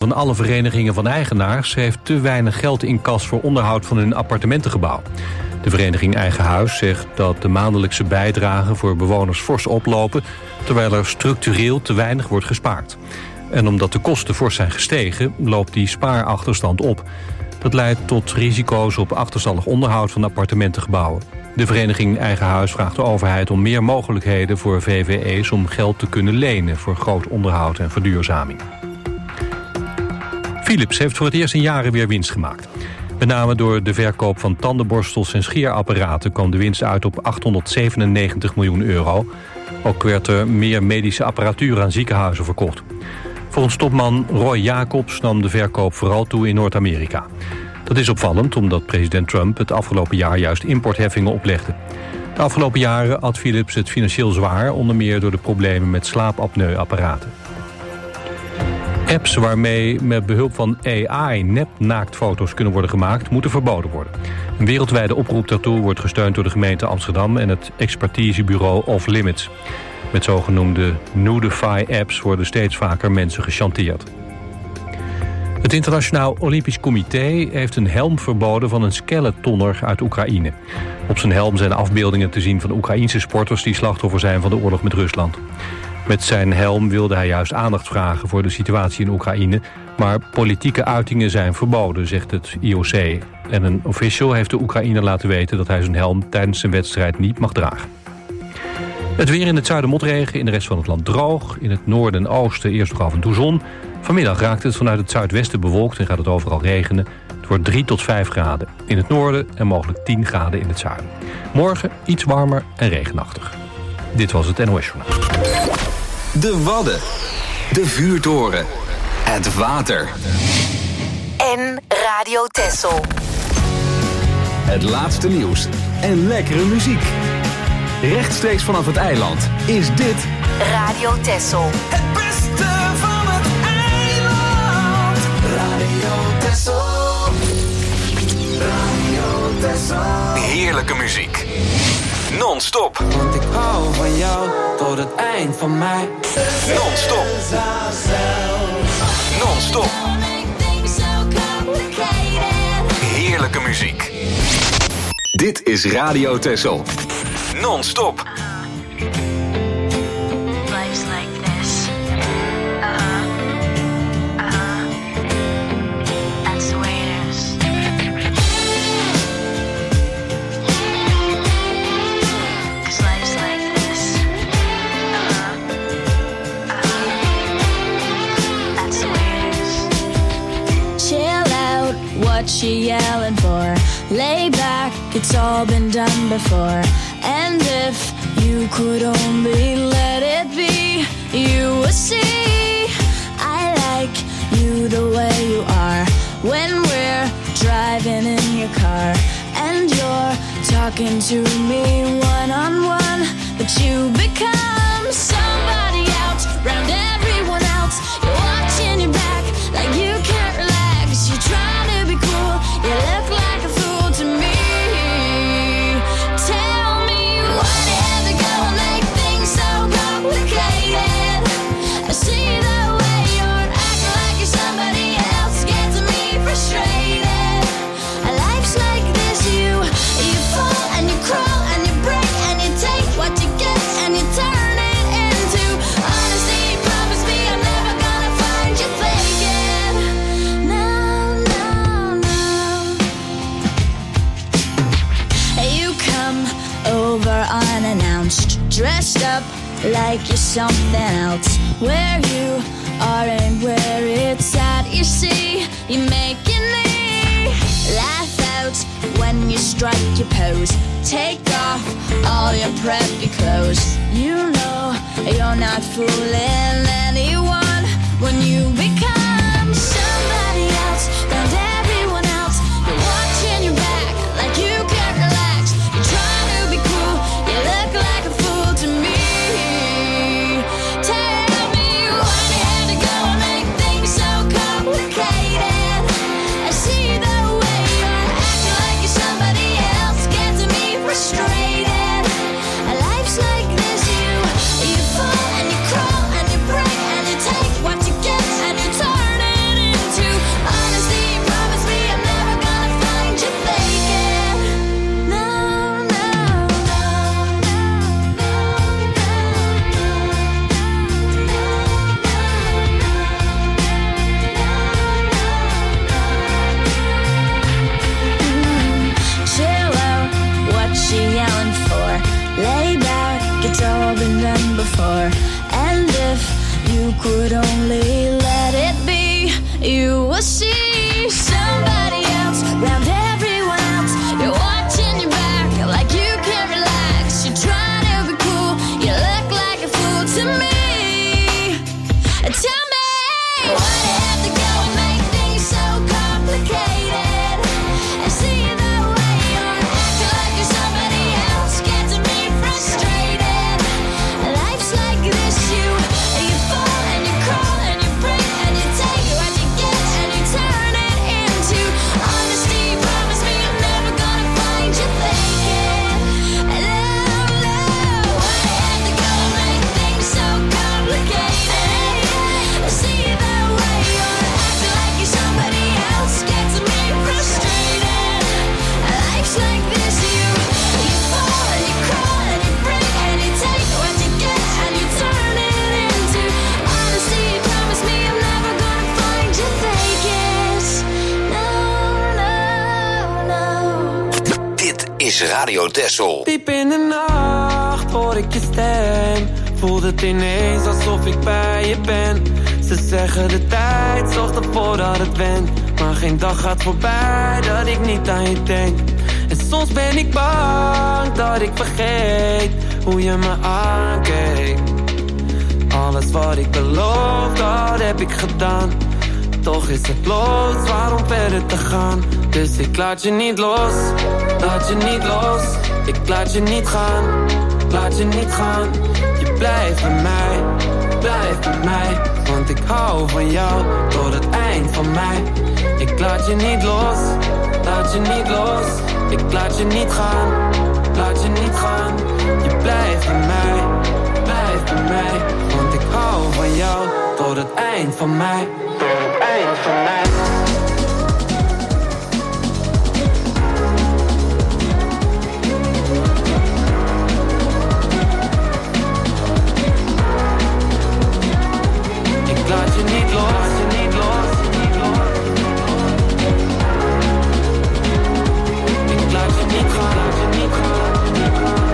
van alle verenigingen van eigenaars heeft te weinig geld in kas voor onderhoud van hun appartementengebouw. De vereniging Eigen Huis zegt dat de maandelijkse bijdragen voor bewoners fors oplopen, terwijl er structureel te weinig wordt gespaard. En omdat de kosten fors zijn gestegen, loopt die spaarachterstand op. Dat leidt tot risico's op achterstallig onderhoud van appartementengebouwen. De vereniging Eigen Huis vraagt de overheid om meer mogelijkheden voor VVE's om geld te kunnen lenen voor groot onderhoud en verduurzaming. Philips heeft voor het eerst in jaren weer winst gemaakt. Met name door de verkoop van tandenborstels en scheerapparaten kwam de winst uit op 897 miljoen euro. Ook werd er meer medische apparatuur aan ziekenhuizen verkocht. Volgens topman Roy Jacobs nam de verkoop vooral toe in Noord-Amerika. Dat is opvallend omdat president Trump het afgelopen jaar juist importheffingen oplegde. De afgelopen jaren had Philips het financieel zwaar, onder meer door de problemen met slaapapneuapparaten. Apps waarmee met behulp van AI nep-naaktfoto's kunnen worden gemaakt, moeten verboden worden. Een wereldwijde oproep daartoe wordt gesteund door de gemeente Amsterdam en het expertisebureau Off Limits. Met zogenoemde Nudify-apps worden steeds vaker mensen gechanteerd. Het Internationaal Olympisch Comité heeft een helm verboden van een skeletonner uit Oekraïne. Op zijn helm zijn afbeeldingen te zien van Oekraïense sporters die slachtoffer zijn van de oorlog met Rusland. Met zijn helm wilde hij juist aandacht vragen voor de situatie in Oekraïne, maar politieke uitingen zijn verboden, zegt het IOC. En een official heeft de Oekraïner laten weten dat hij zijn helm tijdens zijn wedstrijd niet mag dragen. Het weer in het zuiden motregen, in de rest van het land droog. In het noorden en oosten eerst nog af en toe zon. Vanmiddag raakt het vanuit het zuidwesten bewolkt en gaat het overal regenen. Het wordt 3 tot 5 graden in het noorden en mogelijk 10 graden in het zuiden. Morgen iets warmer en regenachtig. Dit was het NOS Journaal. De Wadden, de vuurtoren, het water. En Radio Texel. Het laatste nieuws en lekkere muziek. Rechtstreeks vanaf het eiland is dit Radio Texel. Het beste van het eiland. Radio Texel. Radio Texel. heerlijke muziek. Non-stop. Want ik hou van jou tot het eind van mij. Non-stop. Non-stop. Heerlijke muziek. Dit is Radio Texel. Non-stop. Life's like this. That's the way it is. 'Cause life's like this. That's the way it is. Chill out, what you yelling for? Lay back, it's all been done before. And if you could only let it be, you would see I like you the way you are. When we're driving in your car and you're talking to me one-on-one, but you become somebody else, round everyone else. You're watching your back like you can't relax. You're trying to be cool, you look like a fool to me. Tell me why do you have to go and make things so complicated? I see the way you're acting like you're somebody else, gets me frustrated. Life's like this, you fall and you crawl and you break and you take what you get and you turn it into honesty. Promise me I'm never gonna find you faking. No, no, no. You come over unannounced, dressed up like you're something else. Where you are and where it's at, you see, you're making me laugh out when you strike your pose. Take off all your preppy clothes. You know you're not fooling anyone when you become somebody else, round everyone else. You're watching your back like you can't relax. You're trying to be cool, you look like a fool to me. Tell me why you had to go and make things so complicated. I see the way you're acting like you're somebody else, gets me frustrated. Life's like this, you fall and you crawl and you break and you take what you get and you talk. is Radio Texel. Diep in de nacht hoor ik je stem. Voelt het ineens alsof ik bij je ben. Ze zeggen de tijd zorgt ervoor dat het went. Maar geen dag gaat voorbij dat ik niet aan je denk. En soms ben ik bang dat ik vergeet hoe je me aankeek. Alles wat ik beloof, dat heb ik gedaan. Toch is het loodzwaar om verder te gaan. Dus ik laat je niet los, laat je niet los. Ik laat je niet gaan, laat je niet gaan. Je blijft bij mij, blijf bij mij. Want ik hou van jou tot het eind van mij. Ik laat je niet los, laat je niet los. Ik laat je niet gaan, laat je niet gaan. Je blijft bij mij, blijf bij mij. Want ik hou van jou tot het eind van mij. Tot het eind van mij. Ik laat je niet los, laat je niet los, niet los. Ik laat je niet gaan, laat je niet gaan, niet gaan.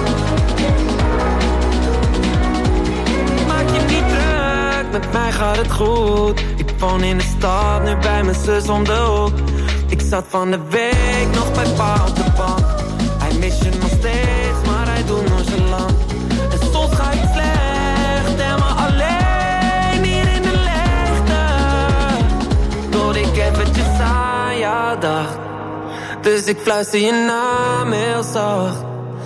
Maak je niet druk, met mij gaat het goed. Ik woon in de stad, nu bij mijn zus om de hoek. Ik zat van de week nog bij pa op de bank. Hij mist je nog steeds, maar hij doet nonchalant. En soms ga ik slecht en maar alleen hier in de leegte. Tot ik eventjes aan jou dacht. Dus ik fluister je naam heel zacht.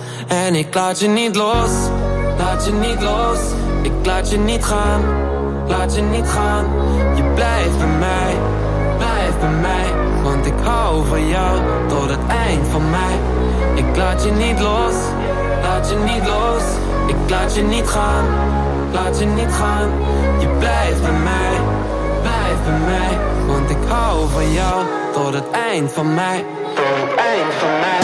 En ik laat je niet los, laat je niet los. Ik laat je niet gaan, laat je niet gaan. Je blijft bij mij, blijf bij mij. Want ik hou van jou tot het eind van mij. Ik laat je niet los, laat je niet los. Ik laat je niet gaan, laat je niet gaan. Je blijft bij mij, blijf bij mij. Want ik hou van jou tot het eind van mij. Tot het eind van mij.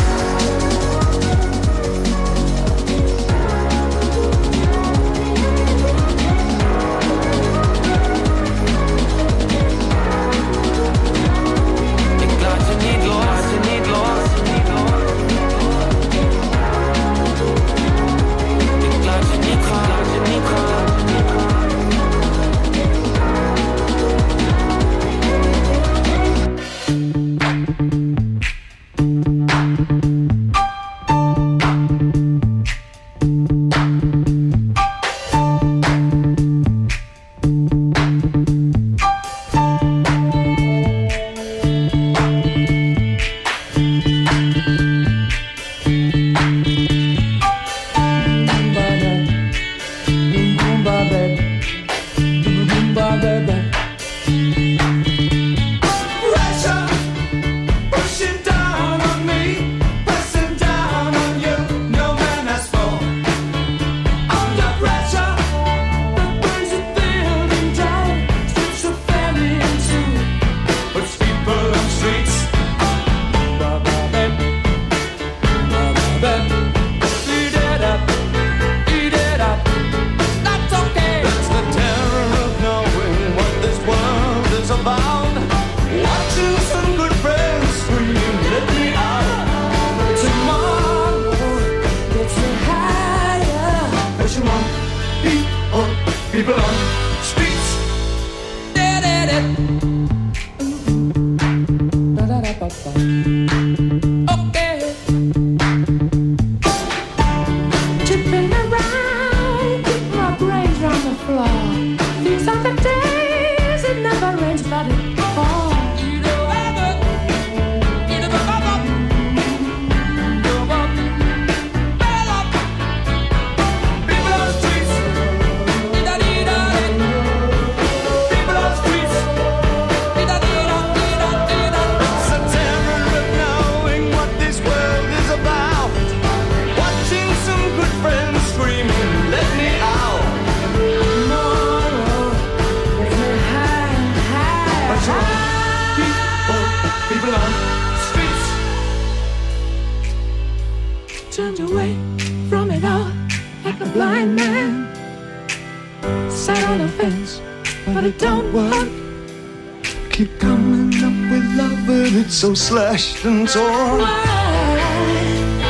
Keep coming up with love, but it's so slashed and torn. Why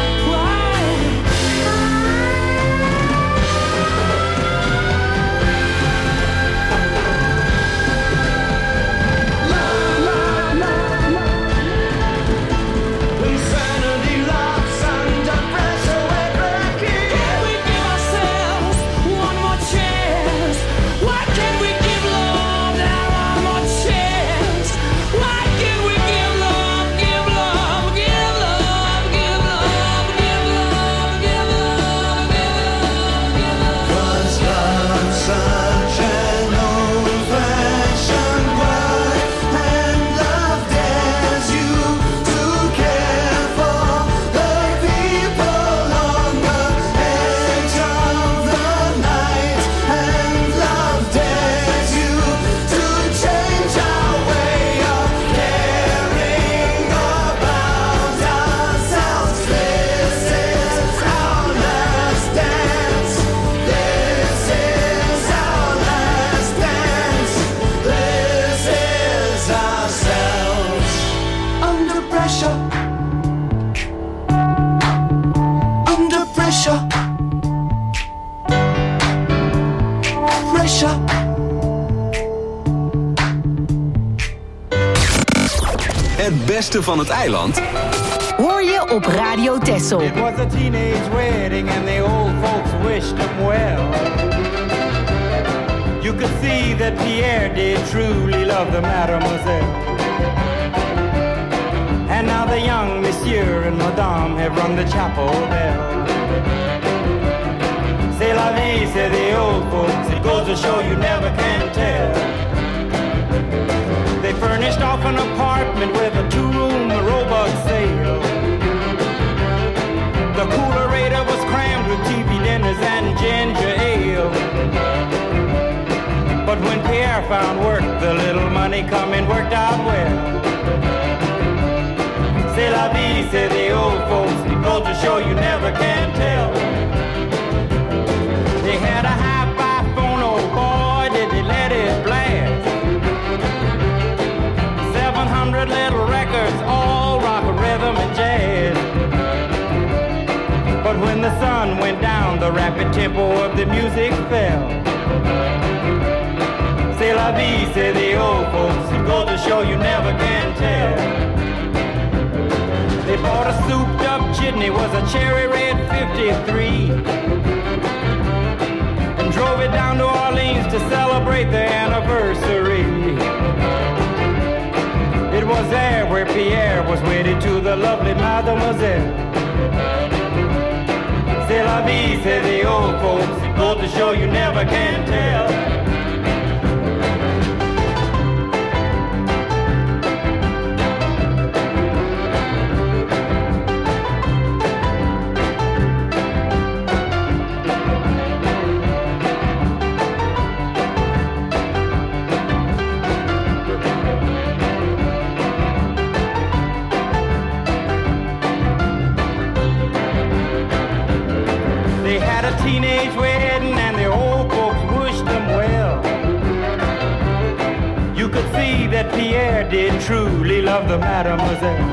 Het beste van het eiland hoor je op Radio Texel. It was a teenage wedding and the old folks wished them well. You could see that Pierre did truly love the mademoiselle. And now the young monsieur and madame have rung the chapel bell. C'est la vie, say the old folks, it goes to show you never can tell. They furnished off an apartment with a two-room robot sale. The coolerator was crammed with TV dinners and ginger ale. But when Pierre found work, the little money coming worked out well. C'est la vie, say the old folks, it goes to show you never can tell. They had a hi-fi phone, oh boy, did they let it blast. 700 little records, all rock, rhythm, and jazz. But when the sun went down, the rapid tempo of the music fell. C'est la vie, say the old folks, it goes to show you never can tell. They bought a souped up jitney, was a cherry red 53, and drove it down to Orleans to celebrate their anniversary. It was there where Pierre was wedded to the lovely mademoiselle. C'est la vie, say the old folks, it goes to show you never can tell. Teenage wedding and the old folks wished them well. You could see that Pierre did truly love the mademoiselle.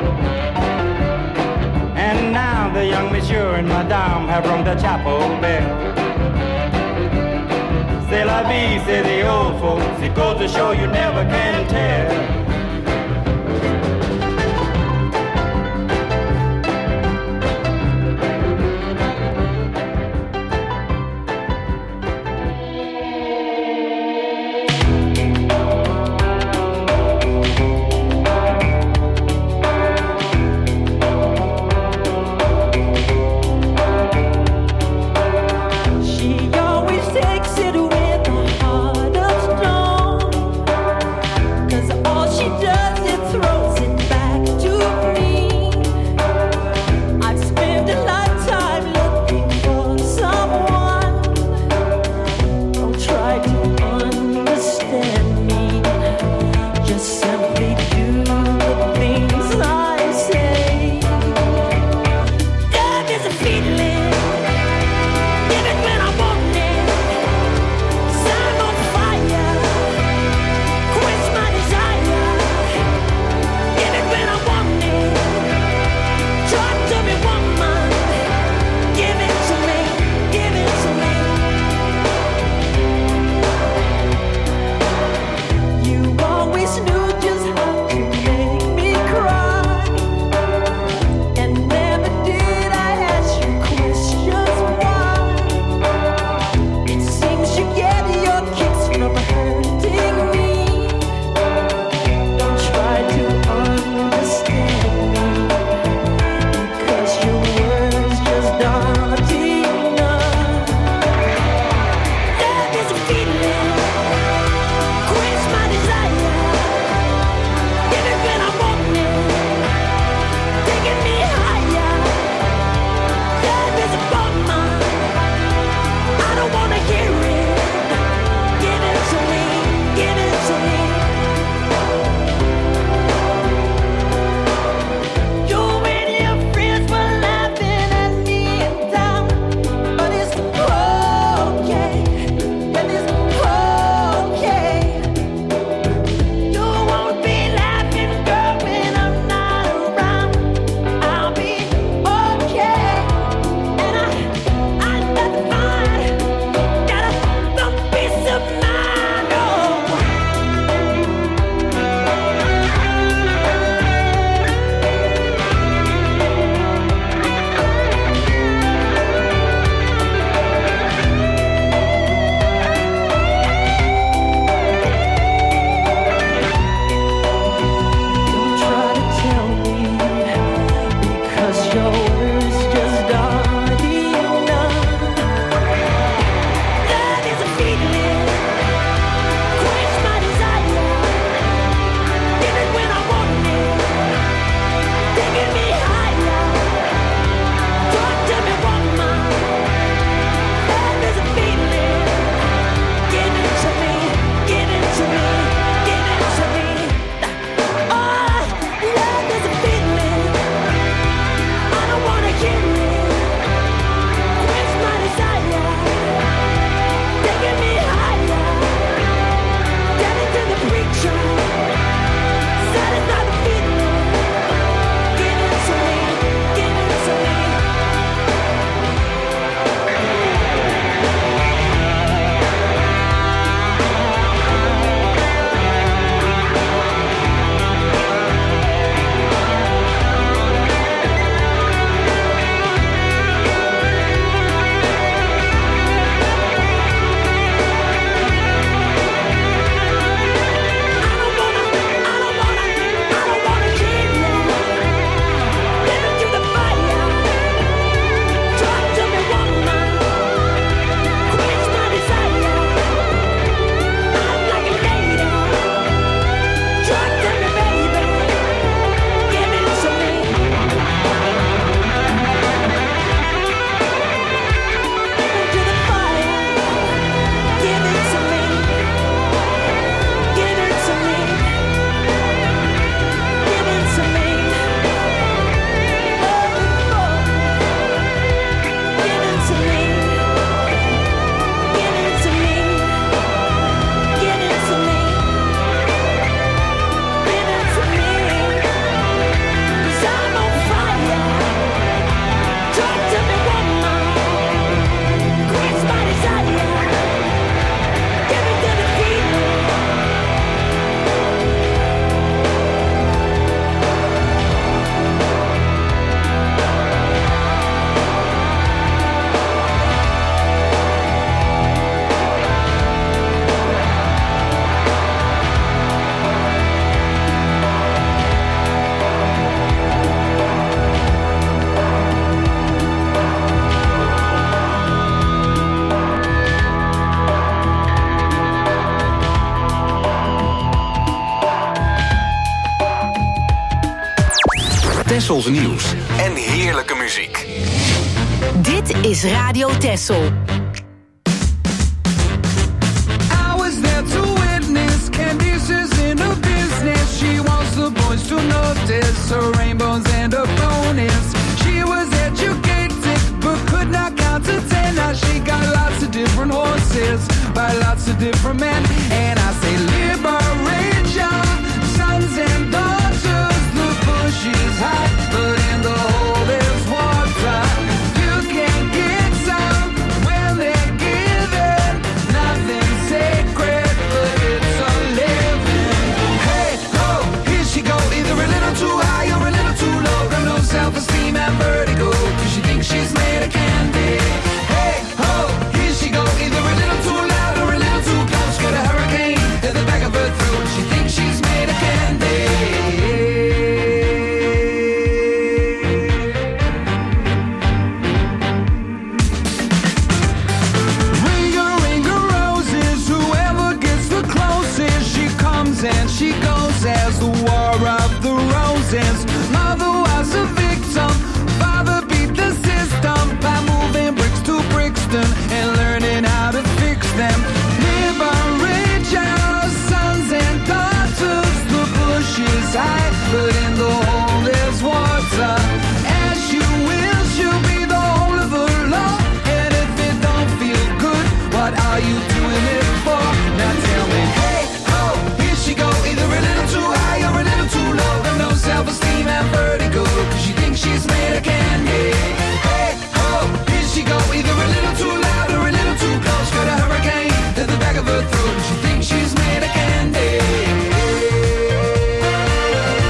And now the young monsieur and madame have rung the chapel bell. C'est la vie, say the old folks, it goes to show you never can tell. She always takes it with a heart of stone. Tessels nieuws en heerlijke muziek. Dit is Radio Tessel. I was there to witness Candice's in her business. She wants the boys to notice her rainbows and her bonus. She was educated but could not count to 10. Now she got lots of different horses by lots of different men. And I say liberate your sons and daughters. The bush is hot, but in the hole there's water. You can get some when they're given. Nothing sacred, but it's a living. Hey, ho, here she go. Either a little too high or a little too low. Got no self-esteem and vertigo, 'cause she thinks she's made of candy. Hey, ho, here she go. Either a little too loud or a little too close. Got a hurricane at the back of her throat. She thinks she's made of candy. And she goes as the war of the roses. Mother was a victim, father beat the system by moving bricks to Brixton and learning how to fix them. Liberate your sons and daughters. The bush is high, but in the hole there's water. As you will, she'll be the whole of the law. And if it don't feel good, what are you doing it for? Now tell me, hey, she go either a little too high or a little too low. Got no self-esteem and vertigo, 'cause she thinks she's made of candy. Hey, ho, here she go either a little too loud or a little too close. Got a hurricane at the back of her throat. She thinks she's made of candy.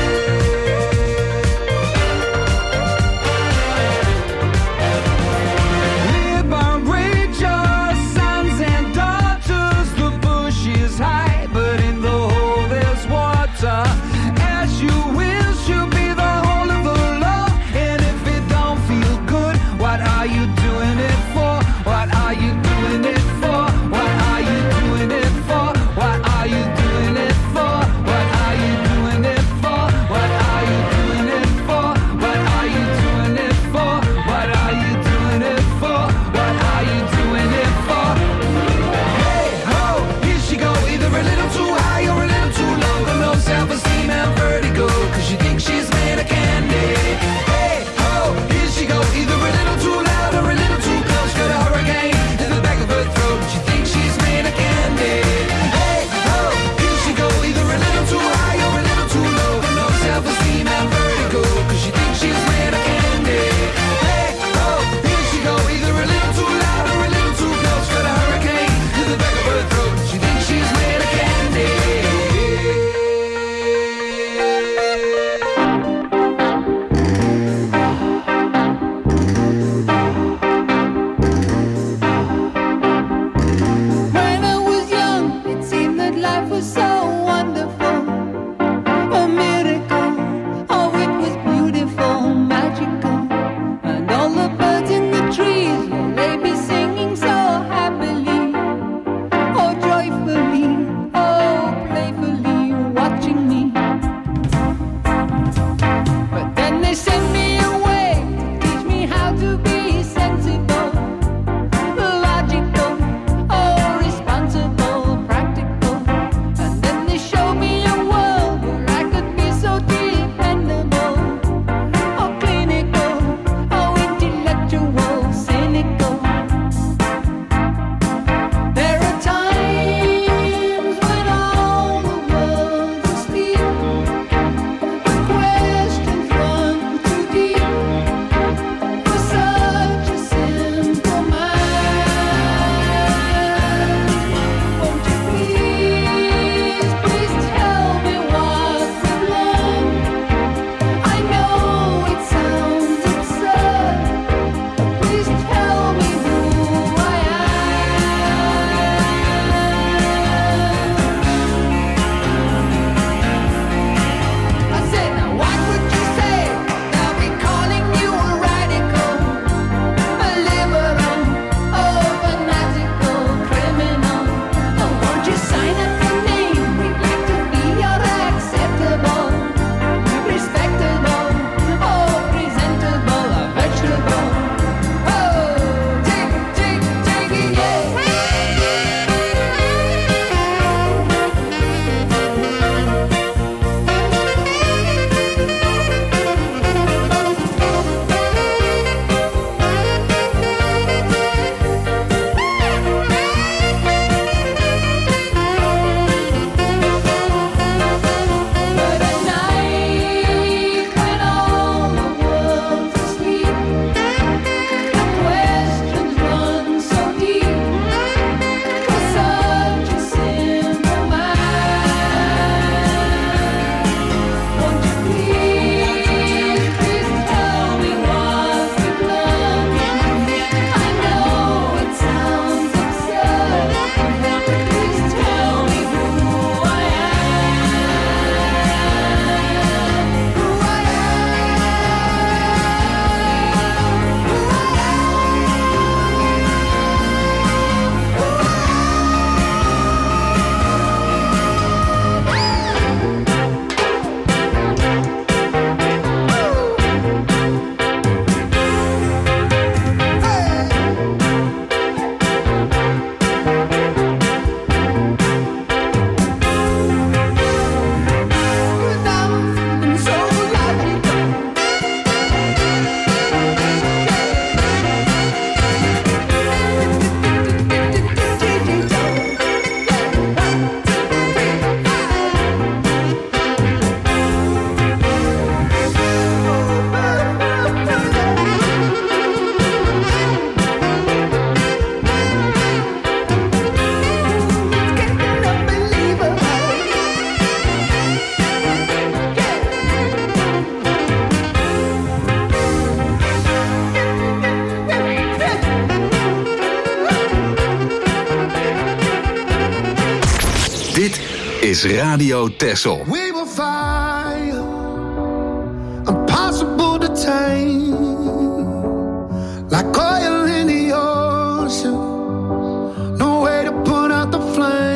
is Radio Texel. We will fire, impossible to tame, like oil in the ocean, no way to put out the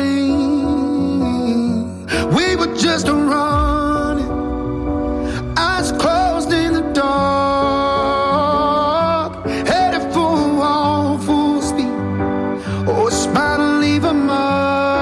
flame. We were just running, eyes closed in the dark, headed for a wall full speed, or a spot to leave a mark.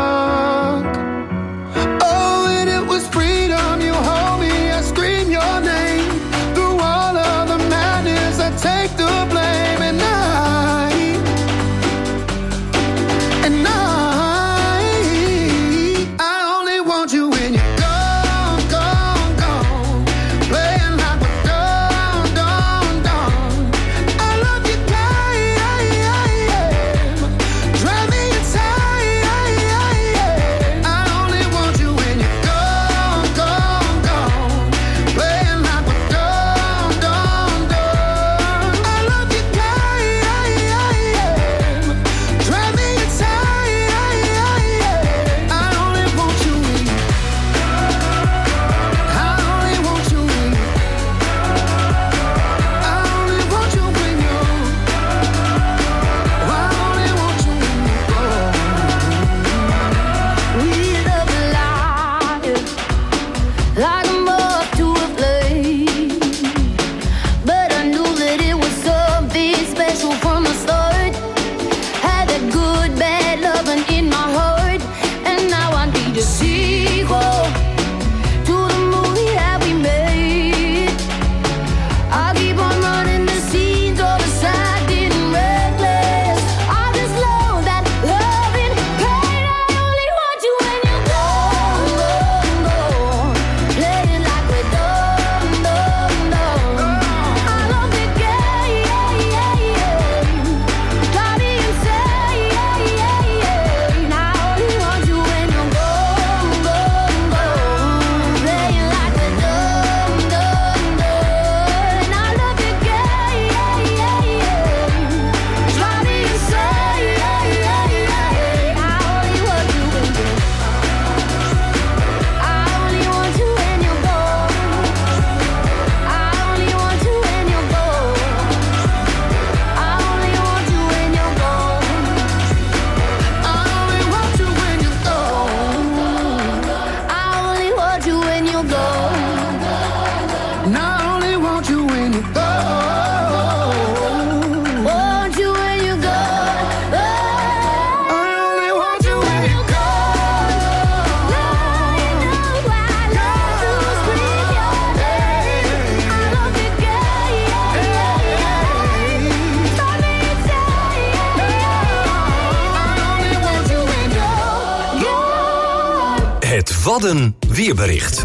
Wadden weerbericht.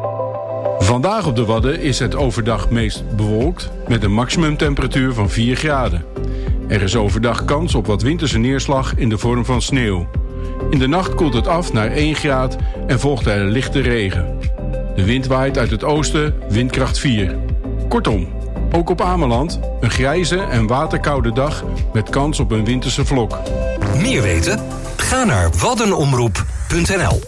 Vandaag op de Wadden is het overdag meest bewolkt met een maximumtemperatuur van 4 graden. Er is overdag kans op wat winterse neerslag in de vorm van sneeuw. In de nacht koelt het af naar 1 graad en volgt er lichte regen. De wind waait uit het oosten, windkracht 4. Kortom, ook op Ameland een grijze en waterkoude dag met kans op een winterse vlok. Meer weten? Ga naar waddenomroep.nl.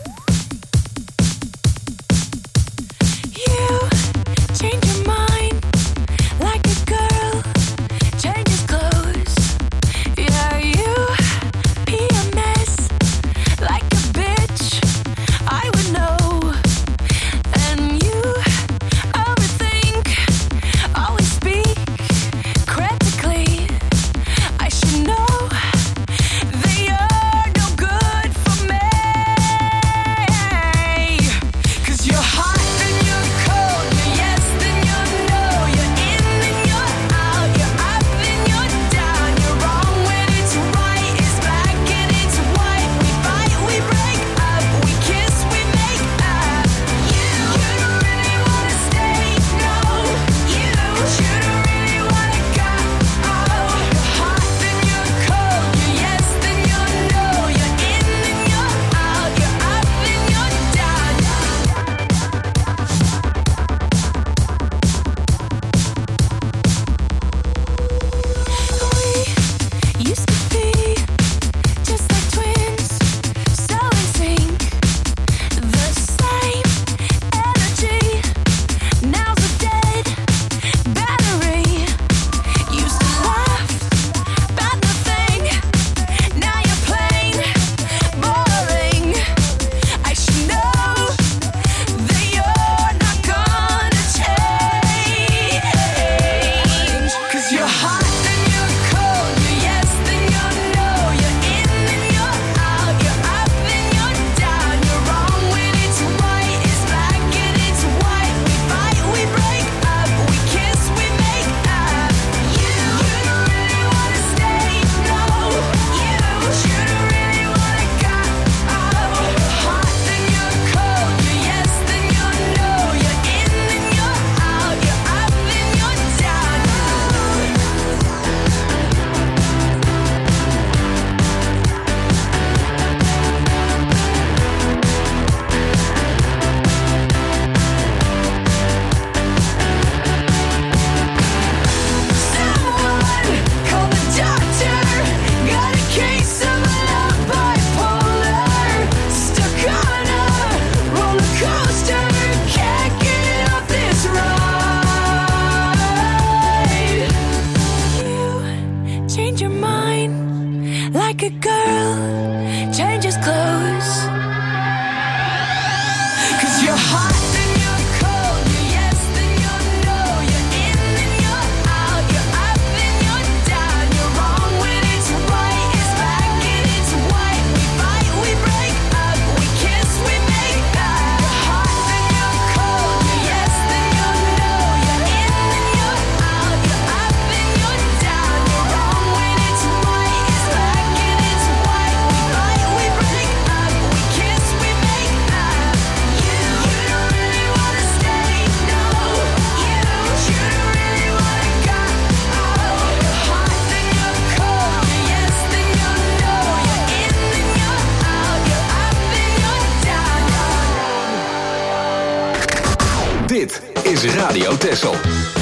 Dit is Radio Texel.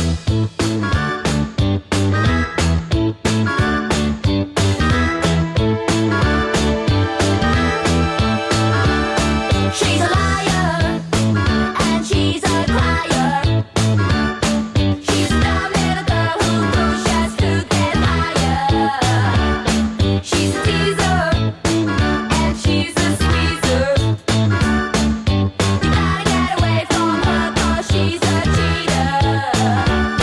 She's a liar, and she's a crier. She's a dumb little girl who pushes to get higher. She's a teaser, and she's a squeezer. You gotta get away from her 'cause she's a cheater.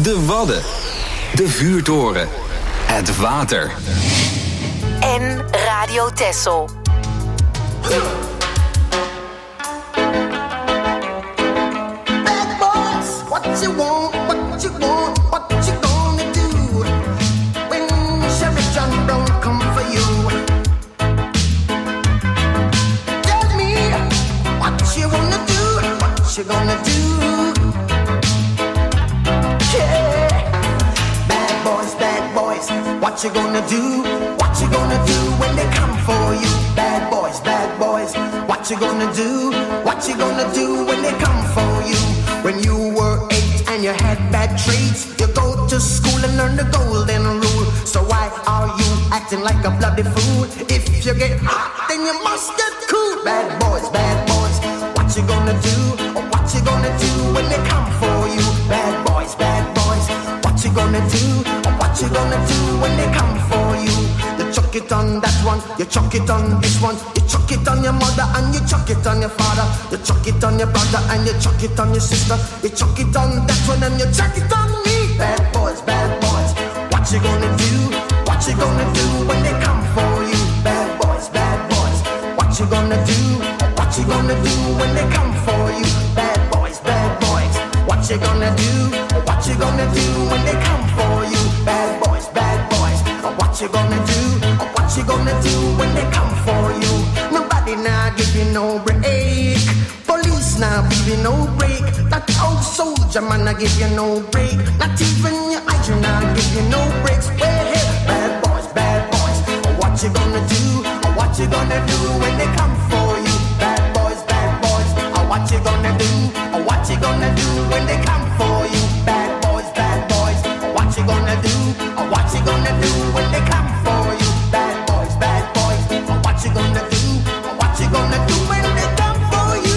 De Wadden. De vuurtoren. Het water. En Radio Texel. Bad boys, what you want, what you want, what you gonna do when Sheriff John Brown come for you? Tell me what you wanna do, what you gonna do? What you gonna do? What you gonna do when they come for you? Bad boys, what you gonna do? What you gonna do when they come for you? When you were 8 and you had bad traits, you go to school and learn the golden rule. So why are you acting like a bloody fool? If you get hot, then you must get cool. Bad boys, what you gonna do? Or what you gonna do when they come for you? Bad boys, what you gonna do? Or what you gonna do when they come for you? You chuck it on that one, you chuck it on this one, you chuck it on your mother and you chuck it on your father, you chuck it on your brother and you chuck it on your sister, you chuck it on that one and you chuck it on me. Bad boys, what you gonna do? What you gonna do when they come for you? Bad boys, what you gonna do? What you gonna do when they come for you? Bad boys, what you gonna do? What you gonna do when they come for you? Bad boys, what you gonna do? What you gonna do when they come for you? Nobody now give you no break. Police now give you no break. That old soldier man I give you no break. Not even your eyes now give you no breaks. Well, hey, bad boys, what you gonna do? What you gonna do when they come for you? Bad boys, what you gonna do? What you gonna do when they come for you? Bad boys, what you gonna do? What you gonna do when they come for you? Bad boys, what you gonna do? What you gonna do when they come for you?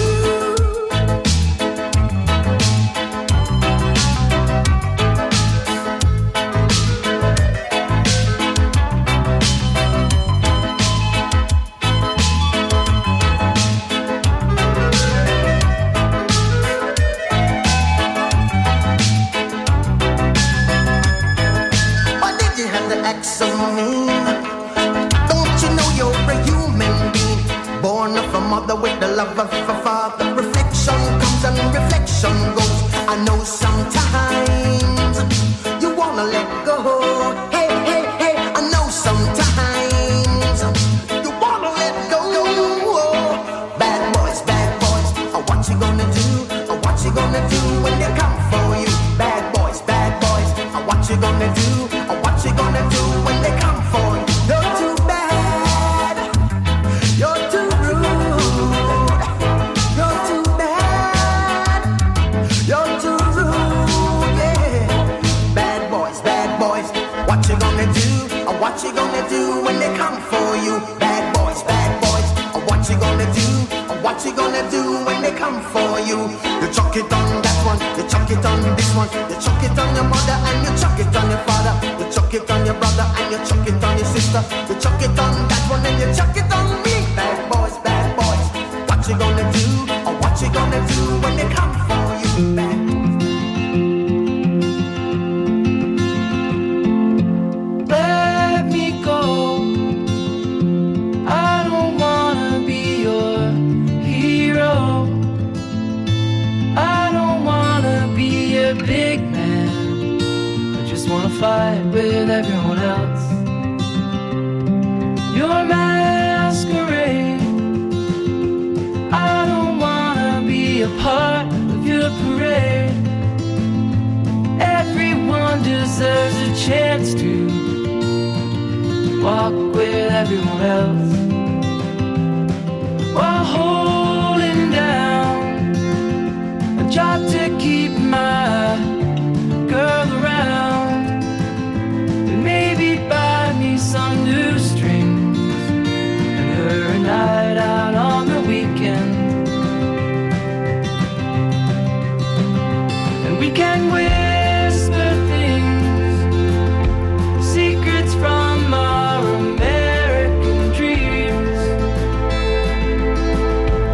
With the love of a father, reflection comes and reflection goes. I know sometimes you wanna let go. Hey, I know sometimes you wanna let go. Bad boys, what you gonna do? What you gonna do when they come for you? Bad boys, what you gonna do? What you gonna do when they come for you? You're too bad, you're too rude. What you gonna do when they come for you? Bad boys, what you gonna do? What you gonna do when they come for you? You chuck it on that one, you chuck it on this one, you chuck it on your mother and you chuck it on your father, you chuck it on your brother and you chuck it on your sister, you chuck it on that one and you chuck it on me. Bad boys, what you gonna do? What you gonna do when they come for you? Bad boys. Big man, I just wanna fight with everyone else. Your masquerade, I don't wanna be a part of your parade. Everyone deserves a chance to walk with everyone else while holding down a job to keep my girl around, and maybe buy me some new strings and her a night out on the weekend, and we can whisper things, secrets from our American dreams,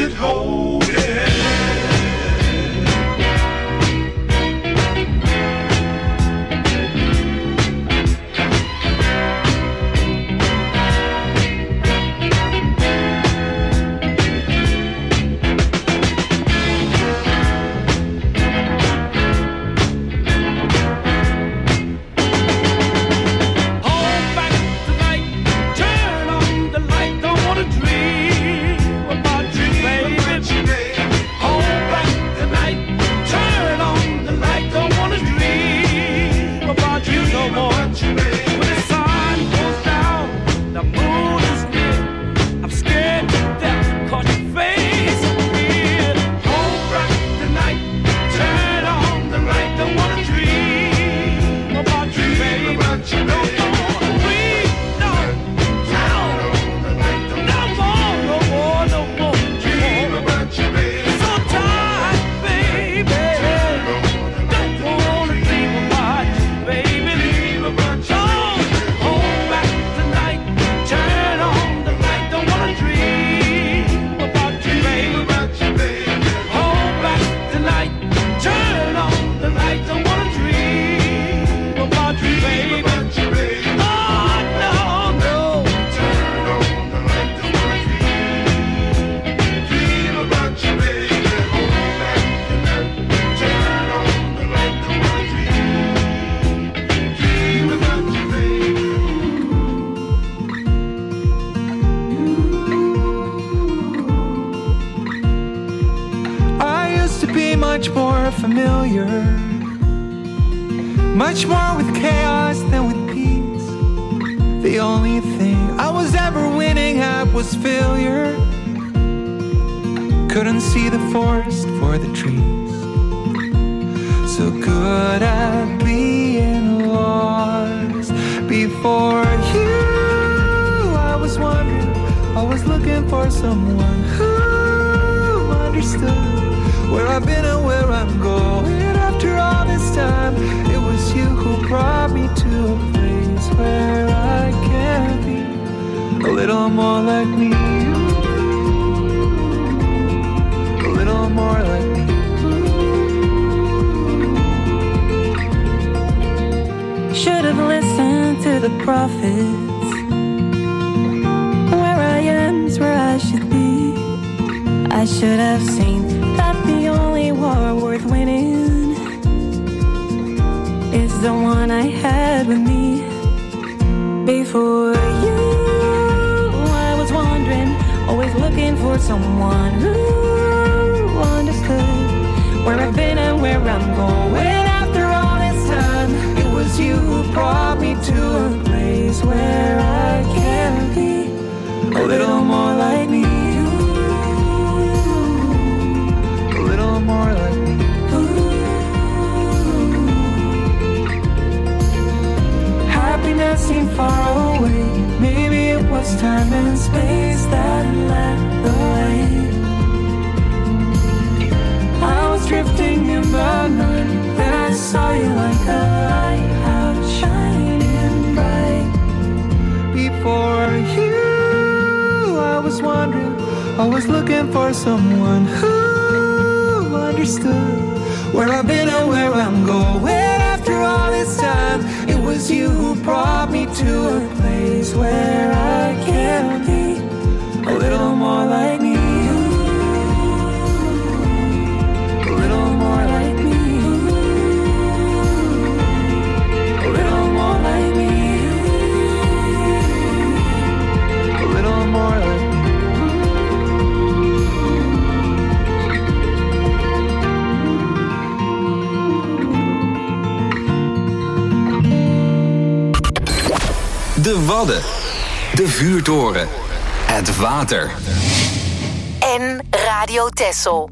it holding. Familiar, much more with chaos than with peace. The only thing I was ever winning at was failure. Couldn't see the forest for the trees. So good at being lost. Before you, I was wondering, I was looking for someone who understood where I've been and where I'm going. After all this time, it was you who brought me to a place where I can be a little more like me. A little more like me. Should have listened to the prophets. Where I am is where I should be. I should have seen that the only war worth winning is the one I had with me. Before you, I was wandering, always looking for someone who understood where I've been and where I'm going. After all this time, it was you who brought me to a place where I can be a little more like me. More like me. Happiness seemed far away. Maybe it was time and space that led the way. I was drifting in the night, then I saw you like a lighthouse shining bright. Before you, I was wondering, I was looking for someone who understood where I've been and where I'm going. After all this time, it was you who brought me to a place where I can be a little more like me. A little more like me. A little more like me. A little more like me. De Wadden, de vuurtoren, het water. En Radio Texel.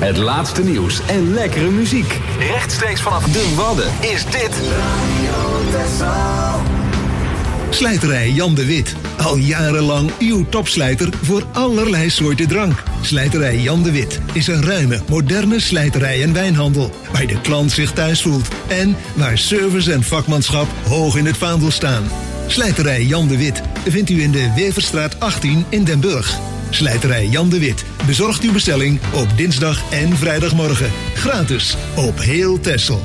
Het laatste nieuws en lekkere muziek. Rechtstreeks vanaf de Wadden is dit Slijterij Jan de Wit. Al jarenlang uw topslijter voor allerlei soorten drank. Slijterij Jan de Wit is een ruime, moderne slijterij en wijnhandel. Waar de klant zich thuis voelt. En waar service en vakmanschap hoog in het vaandel staan. Slijterij Jan de Wit vindt u in de Weverstraat 18 in Den Burg. Slijterij Jan de Wit bezorgt uw bestelling op dinsdag en vrijdagmorgen. Gratis op heel Texel.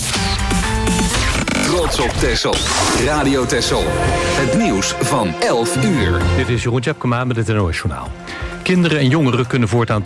Trots op Texel. Radio Texel. Het nieuws van 11 uur. Dit is Jeroen Tjepkema met het NOS Journaal. Kinderen en jongeren kunnen voortaan